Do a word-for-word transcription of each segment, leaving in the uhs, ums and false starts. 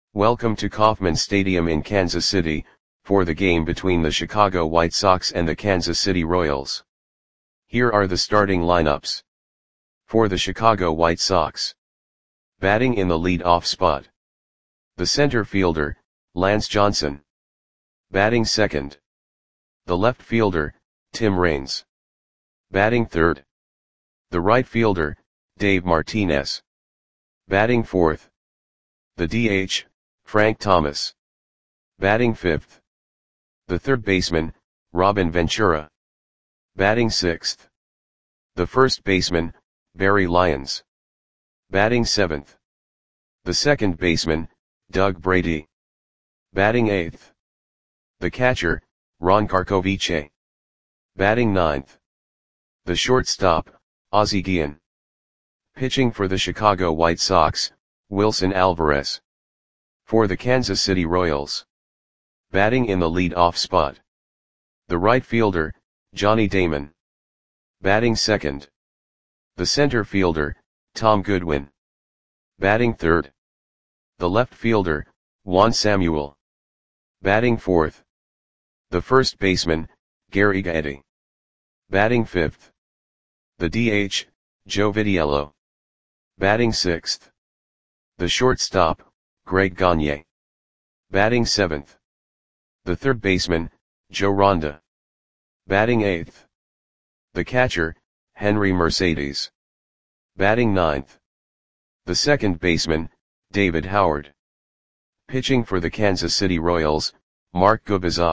Welcome to Kauffman Stadium in Kansas City, for the game between the Chicago White Sox and the Kansas City Royals. Here are the starting lineups. For the Chicago White Sox. Batting in the lead-off spot. The center fielder, Lance Johnson. Batting second. The left fielder, Tim Raines. Batting third. The right fielder, Dave Martinez. Batting fourth. The D H, Frank Thomas. Batting fifth. The third baseman, Robin Ventura. Batting sixth. The first baseman, Barry Lyons. Batting seventh. The second baseman, Doug Brady. Batting eighth. The catcher, Ron Karkovice. Batting ninth. The shortstop, Ozzie Guillen. Pitching for the Chicago White Sox, Wilson Alvarez. For the Kansas City Royals. Batting in the lead-off spot. The right fielder, Johnny Damon. Batting second. The center fielder, Tom Goodwin. Batting third. The left fielder, Juan Samuel. Batting fourth. The first baseman, Gary Gaetti. Batting fifth. The D H, Joe Vitiello. Batting sixth. The shortstop, Greg Gagne. Batting seventh. The third baseman, Joe Ronda. Batting eighth. The catcher, Henry Mercedes. Batting ninth. The second baseman, David Howard. Pitching for the Kansas City Royals, Mark Gubicza.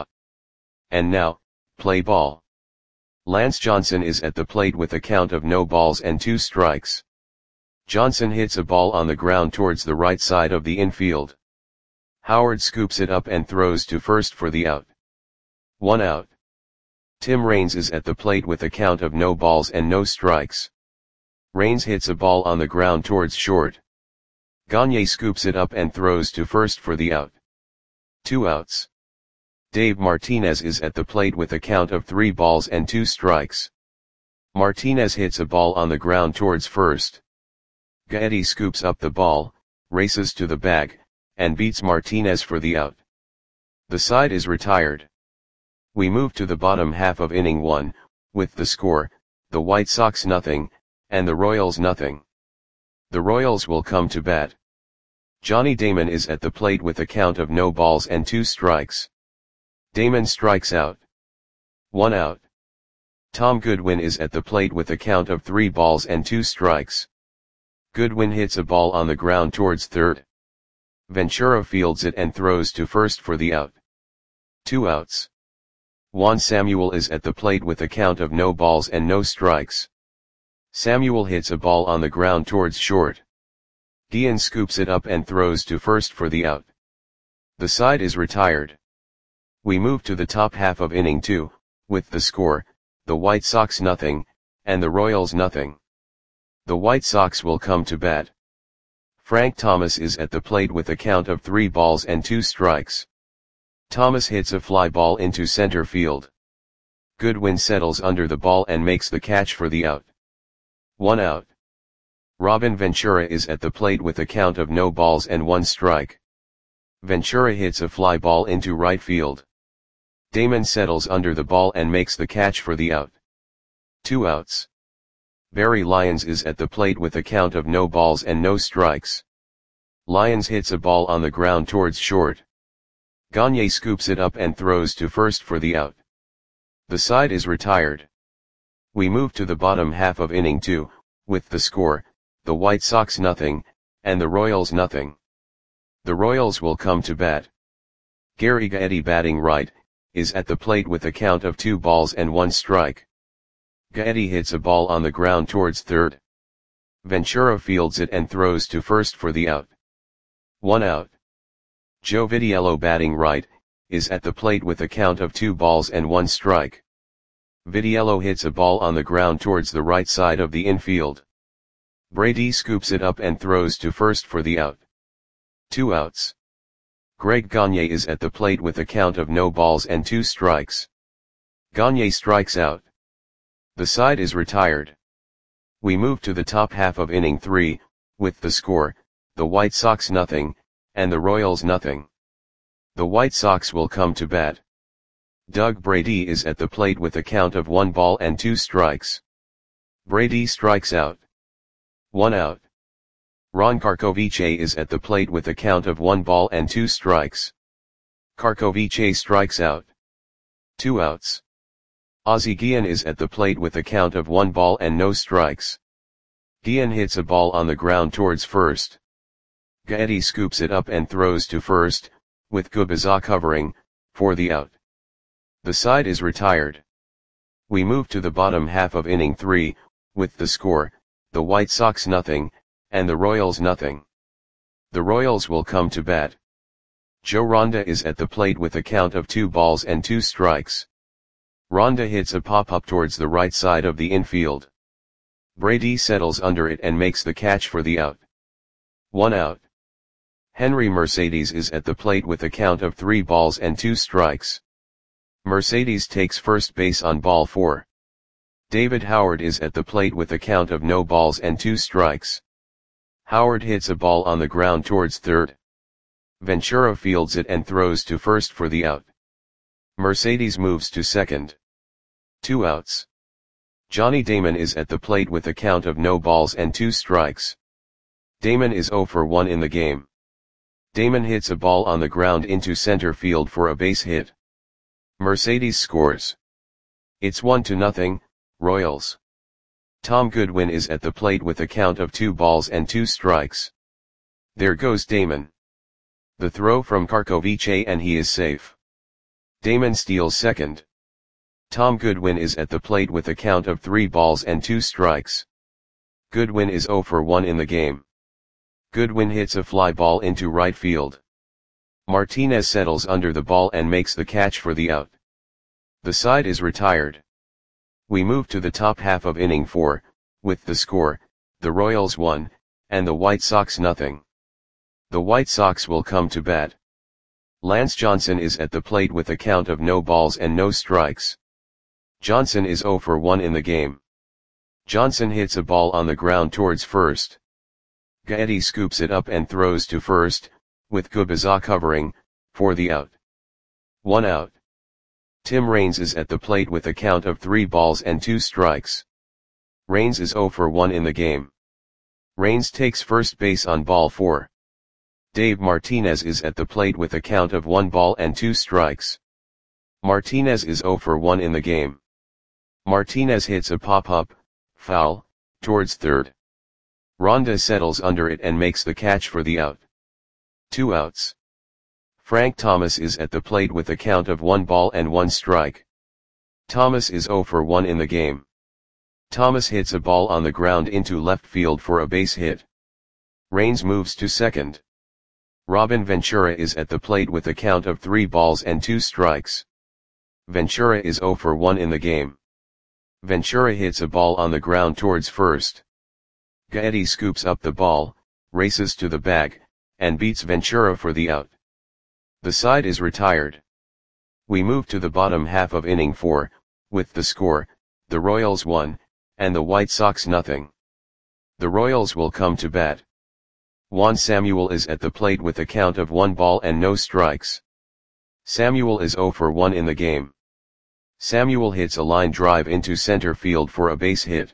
And now, play ball. Lance Johnson is at the plate with a count of no balls and two strikes. Johnson hits a ball on the ground towards the right side of the infield. Howard scoops it up and throws to first for the out. One out. Tim Raines is at the plate with a count of no balls and no strikes. Raines hits a ball on the ground towards short. Gagne scoops it up and throws to first for the out. Two outs. Dave Martinez is at the plate with a count of three balls and two strikes. Martinez hits a ball on the ground towards first. Gaetti scoops up the ball, races to the bag, and beats Martinez for the out. The side is retired. We move to the bottom half of inning one, with the score, the White Sox nothing, and the Royals nothing. The Royals will come to bat. Johnny Damon is at the plate with a count of no balls and two strikes. Damon strikes out. One out. Tom Goodwin is at the plate with a count of three balls and two strikes. Goodwin hits a ball on the ground towards third. Ventura fields it and throws to first for the out. Two outs. Juan Samuel is at the plate with a count of no balls and no strikes. Samuel hits a ball on the ground towards short. Guillen scoops it up and throws to first for the out. The side is retired. We move to the top half of inning two, with the score, the White Sox nothing, and the Royals nothing. The White Sox will come to bat. Frank Thomas is at the plate with a count of three balls and two strikes. Thomas hits a fly ball into center field. Goodwin settles under the ball and makes the catch for the out. One out. Robin Ventura is at the plate with a count of no balls and one strike. Ventura hits a fly ball into right field. Damon settles under the ball and makes the catch for the out. Two outs. Barry Lyons is at the plate with a count of no balls and no strikes. Lyons hits a ball on the ground towards short. Gagne scoops it up and throws to first for the out. The side is retired. We move to the bottom half of inning two, with the score, the White Sox nothing, and the Royals nothing. The Royals will come to bat. Gary Gaetti batting right, is at the plate with a count of two balls and one strike. Gaetti hits a ball on the ground towards third. Ventura fields it and throws to first for the out. One out. Joe Vitiello batting right, is at the plate with a count of two balls and one strike. Vitiello hits a ball on the ground towards the right side of the infield. Brady scoops it up and throws to first for the out. Two outs. Greg Gagne is at the plate with a count of no balls and two strikes. Gagne strikes out. The side is retired. We move to the top half of inning three, with the score, the White Sox nothing, and the Royals nothing. The White Sox will come to bat. Doug Brady is at the plate with a count of one ball and two strikes. Brady strikes out. One out. Ron Karkovice is at the plate with a count of one ball and two strikes. Karkovice strikes out. Two outs. Ozzie Guillen is at the plate with a count of one ball and no strikes. Guillen hits a ball on the ground towards first. Gaetti scoops it up and throws to first, with Gubicza covering, for the out. The side is retired. We move to the bottom half of inning three, with the score, the White Sox nothing, and the Royals nothing. The Royals will come to bat. Joe Ronda is at the plate with a count of two balls and two strikes. Ronda hits a pop-up towards the right side of the infield. Brady settles under it and makes the catch for the out. One out. Henry Mercedes is at the plate with a count of three balls and two strikes. Mercedes takes first base on ball four. David Howard is at the plate with a count of no balls and two strikes. Howard hits a ball on the ground towards third. Ventura fields it and throws to first for the out. Mercedes moves to second. Two outs. Johnny Damon is at the plate with a count of no balls and two strikes. Damon is oh for one in the game. Damon hits a ball on the ground into center field for a base hit. Mercedes scores. It's one to nothing, Royals. Tom Goodwin is at the plate with a count of two balls and two strikes. There goes Damon. The throw from Karkovice and he is safe. Damon steals second. Tom Goodwin is at the plate with a count of three balls and two strikes. Goodwin is oh for one in the game. Goodwin hits a fly ball into right field. Martinez settles under the ball and makes the catch for the out. The side is retired. We move to the top half of inning four, with the score, the Royals one, and the White Sox nothing. The White Sox will come to bat. Lance Johnson is at the plate with a count of no balls and no strikes. Johnson is oh for one in the game. Johnson hits a ball on the ground towards first. Gaetti scoops it up and throws to first, with Gubicza covering, for the out. One out. Tim Raines is at the plate with a count of three balls and two strikes. Raines is oh for one in the game. Raines takes first base on ball four. Dave Martinez is at the plate with a count of one ball and two strikes. Martinez is oh for one in the game. Martinez hits a pop-up, foul, towards third. Ronda settles under it and makes the catch for the out. Two outs. Frank Thomas is at the plate with a count of one ball and one strike. Thomas is oh for one in the game. Thomas hits a ball on the ground into left field for a base hit. Raines moves to second. Robin Ventura is at the plate with a count of three balls and two strikes. Ventura is oh for one in the game. Ventura hits a ball on the ground towards first. Gaetti scoops up the ball, races to the bag, and beats Ventura for the out. The side is retired. We move to the bottom half of inning four, with the score, the Royals one, and the White Sox nothing. The Royals will come to bat. Juan Samuel is at the plate with a count of one ball and no strikes. Samuel is oh for one in the game. Samuel hits a line drive into center field for a base hit.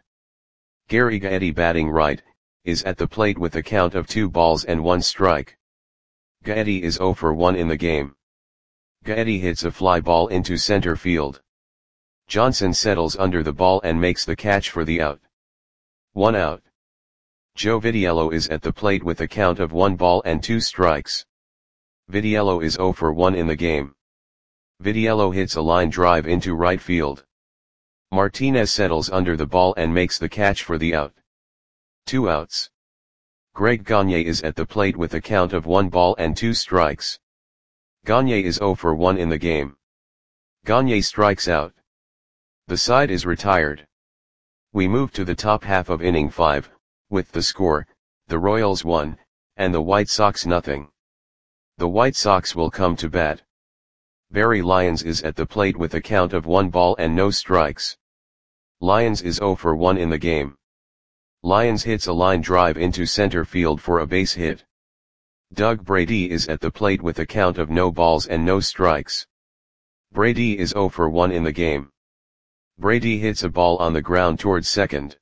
Gary Gaetti, batting right, is at the plate with a count of two balls and one strike. Gaetti is oh for one in the game. Gaetti hits a fly ball into center field. Johnson settles under the ball and makes the catch for the out. One out. Joe Vitiello is at the plate with a count of one ball and two strikes. Vitiello is oh for one in the game. Vitiello hits a line drive into right field. Martinez settles under the ball and makes the catch for the out. Two outs. Greg Gagne is at the plate with a count of one ball and two strikes. Gagne is oh for one in the game. Gagne strikes out. The side is retired. We move to the top half of inning five, with the score, the Royals one, and the White Sox nothing. The White Sox will come to bat. Barry Lyons is at the plate with a count of one ball and no strikes. Lyons is oh for one in the game. Lyons hits a line drive into center field for a base hit. Doug Brady is at the plate with a count of no balls and no strikes. Brady is zero for one in the game. Brady hits a ball on the ground towards second.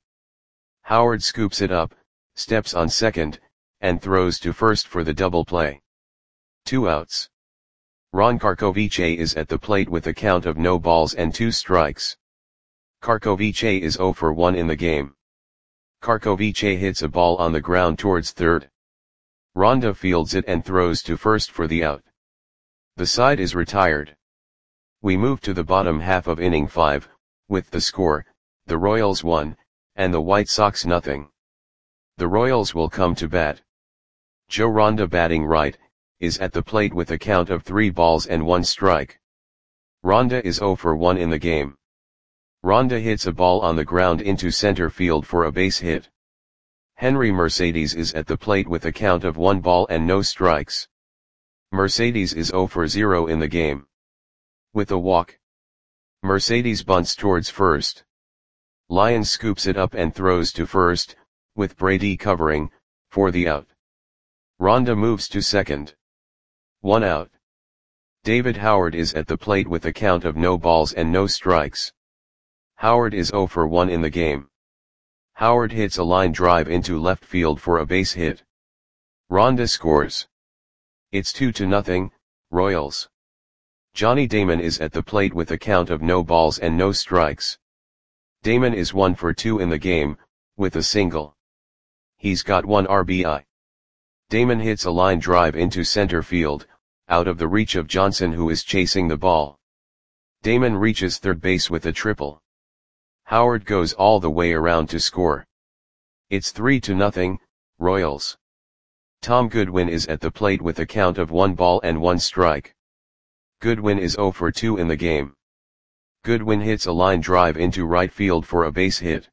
Howard scoops it up, steps on second, and throws to first for the double play. Two outs. Ron Karkovice is at the plate with a count of no balls and two strikes. Karkovice is zero for one in the game. Karkovice hits a ball on the ground towards third. Ronda fields it and throws to first for the out. The side is retired. We move to the bottom half of inning five, with the score, the Royals one, and the White Sox nothing. The Royals will come to bat. Joe Ronda, batting right, is at the plate with a count of three balls and one strike. Ronda is zero for one in the game. Ronda hits a ball on the ground into center field for a base hit. Henry Mercedes is at the plate with a count of one ball and no strikes. Mercedes is zero for zero in the game. With a walk, Mercedes bunts towards first. Lyons scoops it up and throws to first, with Brady covering, for the out. Ronda moves to second. One out. David Howard is at the plate with a count of no balls and no strikes. Howard is zero for one in the game. Howard hits a line drive into left field for a base hit. Ronda scores. It's two to nothing, Royals. Johnny Damon is at the plate with a count of no balls and no strikes. Damon is one for two in the game, with a single. He's got one R B I. Damon hits a line drive into center field, out of the reach of Johnson, who is chasing the ball. Damon reaches third base with a triple. Howard goes all the way around to score. It's three to nothing, Royals. Tom Goodwin is at the plate with a count of one ball and one strike. Goodwin is zero for two in the game. Goodwin hits a line drive into right field for a base hit.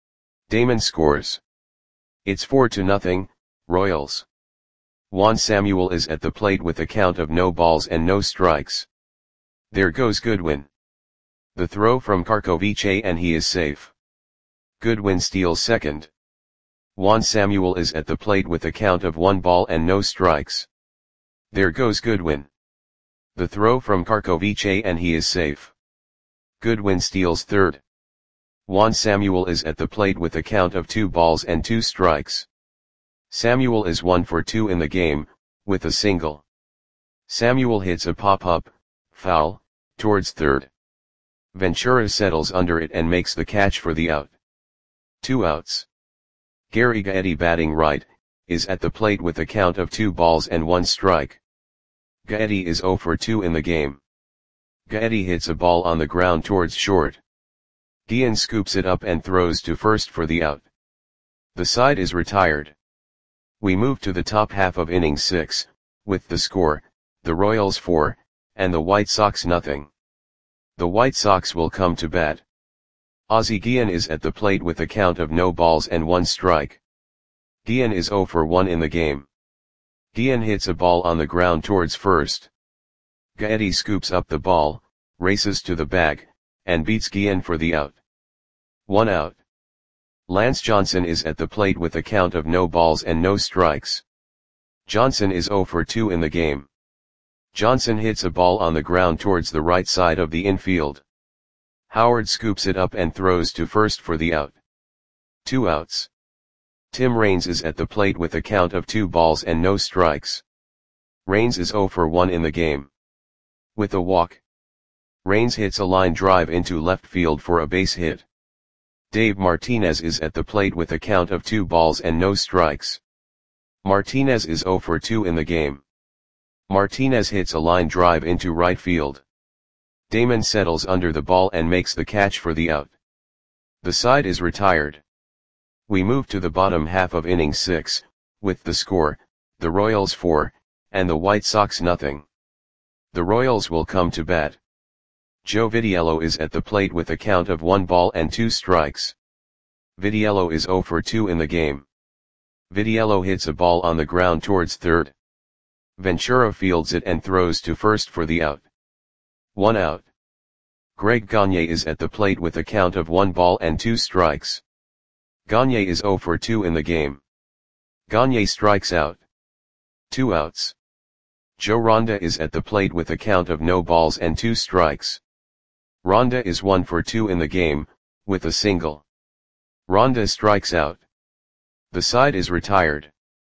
Damon scores. It's four to nothing, Royals. Juan Samuel is at the plate with a count of no balls and no strikes. There goes Goodwin. The throw from Karkovice and he is safe. Goodwin steals second. Juan Samuel is at the plate with a count of one ball and no strikes. There goes Goodwin. The throw from Karkovice and he is safe. Goodwin steals third. Juan Samuel is at the plate with a count of two balls and two strikes. Samuel is one for two in the game, with a single. Samuel hits a pop-up, foul, towards third. Ventura settles under it and makes the catch for the out. Two outs. Gary Gaetti, batting right, is at the plate with a count of two balls and one strike. Gaetti is zero for two in the game. Gaetti hits a ball on the ground towards short. Guillen scoops it up and throws to first for the out. The side is retired. We move to the top half of inning six, with the score, the Royals four, and the White Sox nothing. The White Sox will come to bat. Ozzie Guillen is at the plate with a count of no balls and one strike. Guillen is zero for one in the game. Guillen hits a ball on the ground towards first. Gaetti scoops up the ball, races to the bag, and beats Guillen for the out. One out. Lance Johnson is at the plate with a count of no balls and no strikes. Johnson is zero for two in the game. Johnson hits a ball on the ground towards the right side of the infield. Howard scoops it up and throws to first for the out. Two outs. Tim Raines is at the plate with a count of two balls and no strikes. Raines is zero for one in the game. With a walk, Raines hits a line drive into left field for a base hit. Dave Martinez is at the plate with a count of two balls and no strikes. Martinez is zero for two in the game. Martinez hits a line drive into right field. Damon settles under the ball and makes the catch for the out. The side is retired. We move to the bottom half of inning six, with the score, the Royals four, and the White Sox nothing. The Royals will come to bat. Joe Vitiello is at the plate with a count of one ball and two strikes. Vitiello is zero for two in the game. Vitiello hits a ball on the ground towards third. Ventura fields it and throws to first for the out. One out. Greg Gagne is at the plate with a count of one ball and two strikes. Gagne is zero for two in the game. Gagne strikes out. Two outs. Joe Ronda is at the plate with a count of no balls and two strikes. Ronda is one for two in the game, with a single. Ronda strikes out. The side is retired.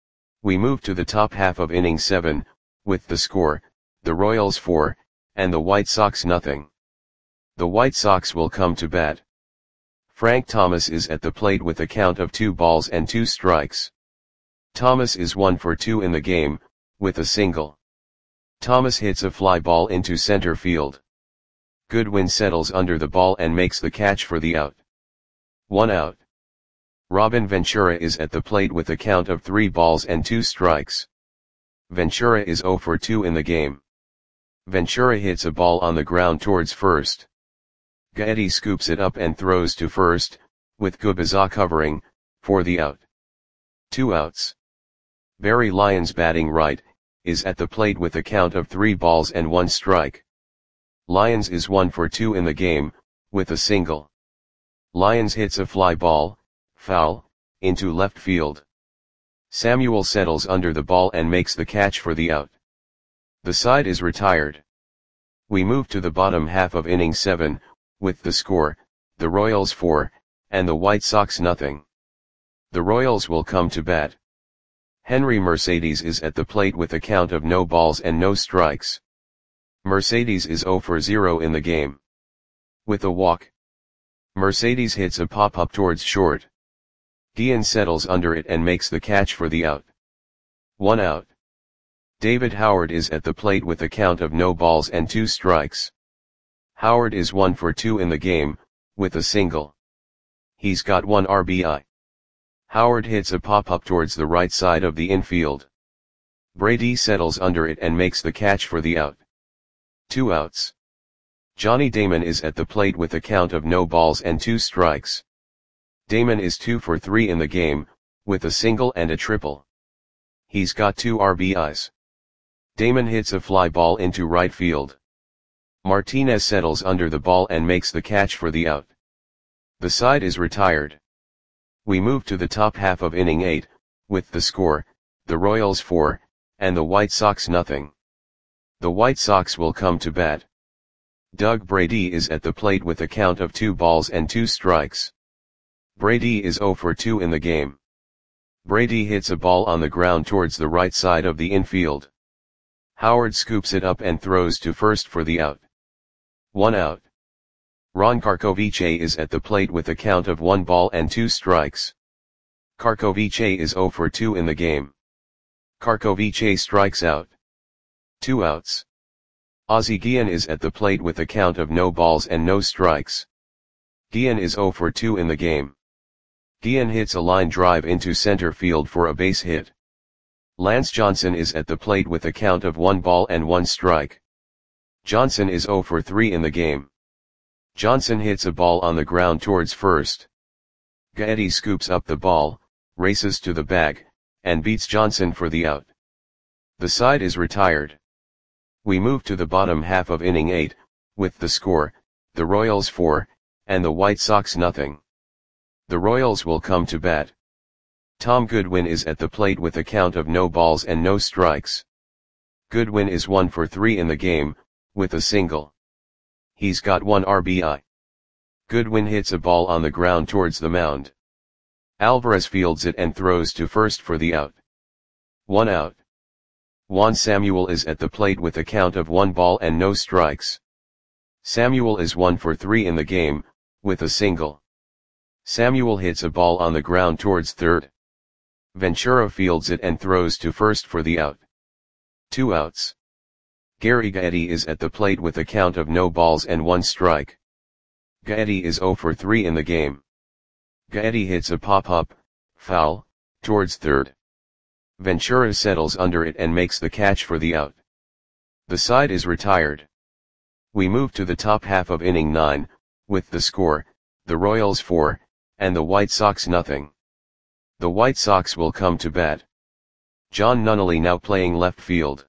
We move to the top half of inning seven, with the score, the Royals four, and the White Sox nothing. The White Sox will come to bat. Frank Thomas is at the plate with a count of two balls and two strikes. Thomas is one for two in the game, with a single. Thomas hits a fly ball into center field. Goodwin settles under the ball and makes the catch for the out. One out. Robin Ventura is at the plate with a count of three balls and two strikes. Ventura is zero for two in the game. Ventura hits a ball on the ground towards first. Gaetti scoops it up and throws to first, with Kubica covering, for the out. Two outs. Barry Lyons, batting right, is at the plate with a count of three balls and one strike. Lyons is one for two in the game, with a single. Lyons hits a fly ball, foul, into left field. Samuel settles under the ball and makes the catch for the out. The side is retired. We move to the bottom half of inning seven, with the score, the Royals four, and the White Sox nothing. The Royals will come to bat. Henry Mercedes is at the plate with a count of no balls and no strikes. Mercedes is zero for zero in the game. With a walk. Mercedes hits a pop-up towards short. Guillen settles under it and makes the catch for the out. One out. David Howard is at the plate with a count of no balls and two strikes. Howard is one for two in the game, with a single. He's got one R B I. Howard hits a pop-up towards the right side of the infield. Brady settles under it and makes the catch for the out. Two outs. Johnny Damon is at the plate with a count of no balls and two strikes. Damon is two for three in the game, with a single and a triple. He's got two R B Is. Damon hits a fly ball into right field. Martinez settles under the ball and makes the catch for the out. The side is retired. We move to the top half of inning eight, with the score, the Royals four, and the White Sox nothing. The White Sox will come to bat. Doug Brady is at the plate with a count of two balls and two strikes. Brady is zero for two in the game. Brady hits a ball on the ground towards the right side of the infield. Howard scoops it up and throws to first for the out. One out. Ron Karkovice is at the plate with a count of one ball and two strikes. Karkovice is zero for two in the game. Karkovice strikes out. Two outs. Ozzie Guillen is at the plate with a count of no balls and no strikes. Guillen is zero for two in the game. Guillen hits a line drive into center field for a base hit. Lance Johnson is at the plate with a count of one ball and one strike. Johnson is zero for three in the game. Johnson hits a ball on the ground towards first. Gaetti scoops up the ball, races to the bag, and beats Johnson for the out. The side is retired. We move to the bottom half of inning eight, with the score, the Royals four, and the White Sox nothing. The Royals will come to bat. Tom Goodwin is at the plate with a count of no balls and no strikes. Goodwin is one for three in the game, with a single. He's got one R B I. Goodwin hits a ball on the ground towards the mound. Alvarez fields it and throws to first for the out. One out. Juan Samuel is at the plate with a count of one ball and no strikes. Samuel is one for three in the game, with a single. Samuel hits a ball on the ground towards third. Ventura fields it and throws to first for the out. Two outs. Gary Gaetti is at the plate with a count of no balls and one strike. Gaetti is zero for three in the game. Gaetti hits a pop-up, foul, towards third. Ventura settles under it and makes the catch for the out. The side is retired. We move to the top half of inning nine, with the score, the Royals four, and the White Sox nothing. The White Sox will come to bat. John Nunnally now playing left field.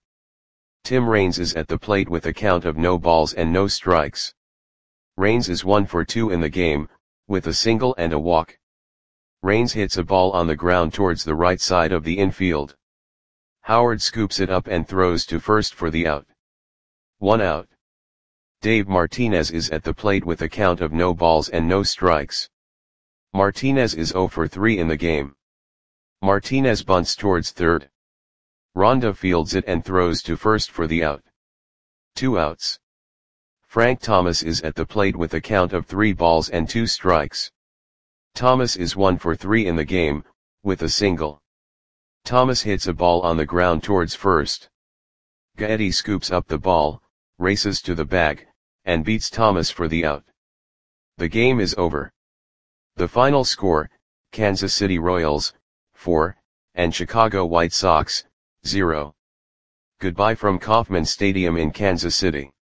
Tim Raines is at the plate with a count of no balls and no strikes. Raines is one for two in the game, with a single and a walk. Raines hits a ball on the ground towards the right side of the infield. Howard scoops it up and throws to first for the out. One out. Dave Martinez is at the plate with a count of no balls and no strikes. Martinez is zero for three in the game. Martinez bunts towards third. Ronda fields it and throws to first for the out. Two outs. Frank Thomas is at the plate with a count of three balls and two strikes. Thomas is one for three in the game, with a single. Thomas hits a ball on the ground towards first. Gaetti scoops up the ball, races to the bag, and beats Thomas for the out. The game is over. The final score, Kansas City Royals, four, and Chicago White Sox, zero. Goodbye from Kauffman Stadium in Kansas City.